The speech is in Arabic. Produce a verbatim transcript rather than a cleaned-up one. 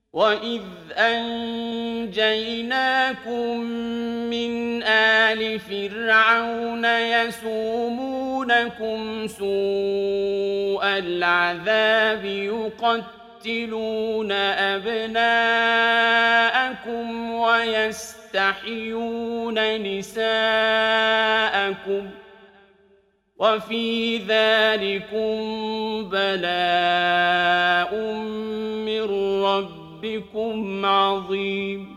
وَإِذْ أَنجَيْنَاكُم مِّنْ آلِ فِرْعَوْنَ يَسُومُونَكُمْ سُوءَ الْعَذَابِ يُقَتِّلُونَ أَبْنَاءَكُمْ وَيَسْتَحْيُونَ نِسَاءَكُمْ ۚ وَفِي ذَٰلِكُم بَلَاءٌ مِّن رَّبِّكُمْ عَظِيمٌ